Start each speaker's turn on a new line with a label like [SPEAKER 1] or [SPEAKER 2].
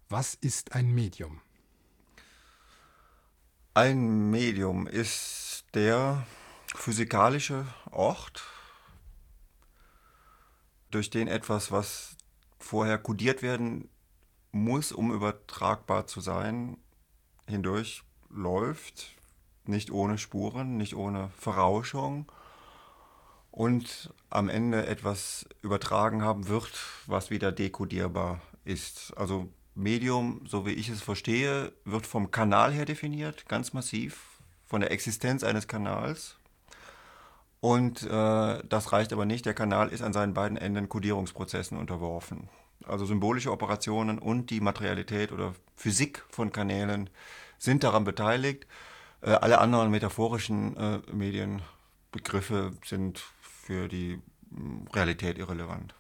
[SPEAKER 1] Was ist ein Medium?
[SPEAKER 2] Ein Medium ist der physikalische Ort, durch den etwas, was vorher kodiert werden muss, um übertragbar zu sein, hindurch läuft, nicht ohne Spuren, nicht ohne Verrauschung und am Ende etwas übertragen haben wird, was wieder dekodierbar ist. Also Medium, so wie ich es verstehe, wird vom Kanal her definiert, ganz massiv, von der Existenz eines Kanals. Und das reicht aber nicht. Der Kanal ist an seinen beiden Enden Kodierungsprozessen unterworfen. Also symbolische Operationen und die Materialität oder Physik von Kanälen sind daran beteiligt. Alle anderen metaphorischen Medienbegriffe sind für die Realität irrelevant.